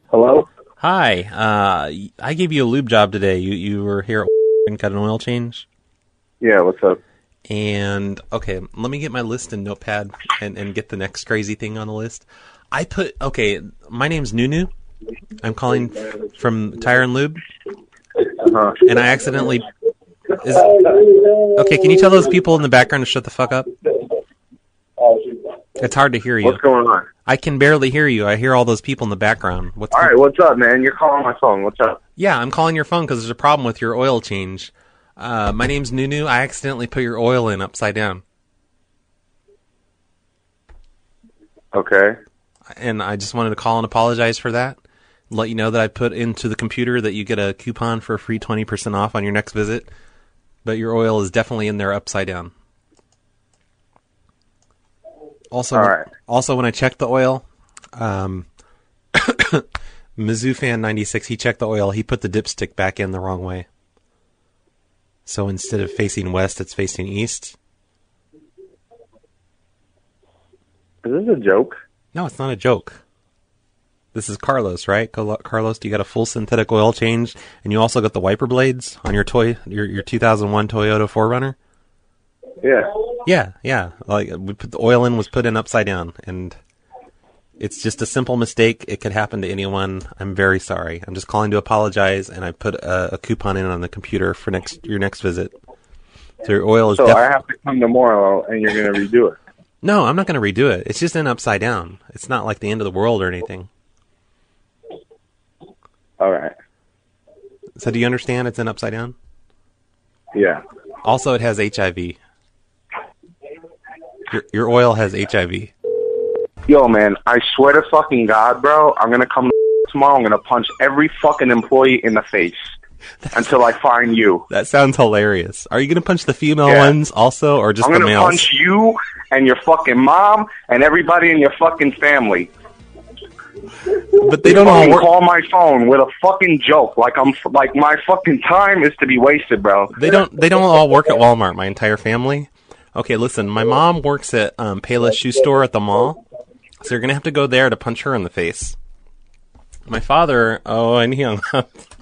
Hello? Hi. I gave you a lube job today. You were here and got an oil change. Yeah, what's up? And, okay, let me get my list in Notepad and get the next crazy thing on the list. My name's Nunu. I'm calling from Tire and Lube. Uh-huh. And I accidentally... Okay, can you tell those people in the background to shut the fuck up? It's hard to hear you. What's going on? I can barely hear you. I hear all those people in the background. All right, what's up, man? You're calling my phone. What's up? Yeah, I'm calling your phone because there's a problem with your oil change. My name's Nunu. I accidentally put your oil in upside down. Okay. And I just wanted to call and apologize for that. Let you know that I put into the computer that you get a coupon for a free 20% off on your next visit. But your oil is definitely in there upside down. Also, all right. Also, when I checked the oil, Mizzou Fan 96, he checked the oil. He put the dipstick back in the wrong way. So instead of facing west, it's facing east. Is this a joke? No, it's not a joke. This is Carlos, right? Carlos, you got a full synthetic oil change, and you also got the wiper blades on your 2001 Toyota 4Runner? Yeah. Yeah. Like, we put the oil in, was put in upside down, and it's just a simple mistake. It could happen to anyone. I'm very sorry. I'm just calling to apologize, and I put a coupon in on the computer for your next visit. So your oil is... So I have to come tomorrow, and you're going to redo it? No, I'm not going to redo it. It's just in upside down. It's not like the end of the world or anything. All right. So do you understand it's in upside down? Yeah. Also, it has HIV. Your oil has HIV. Yo, man, I swear to fucking God, bro, I'm going to come tomorrow. I'm going to punch every fucking employee in the face until I find you. That sounds hilarious. Are you going to punch the female ones also, or just the males? I'm going to punch you and your fucking mom and everybody in your fucking family. But they don't all work. Call my phone with a fucking joke, like my fucking time is to be wasted, bro. They don't all work at Walmart. My entire family. Okay, listen. My mom works at Payless Shoe Store at the mall, so you're gonna have to go there to punch her in the face. My father. Oh, and he hung up.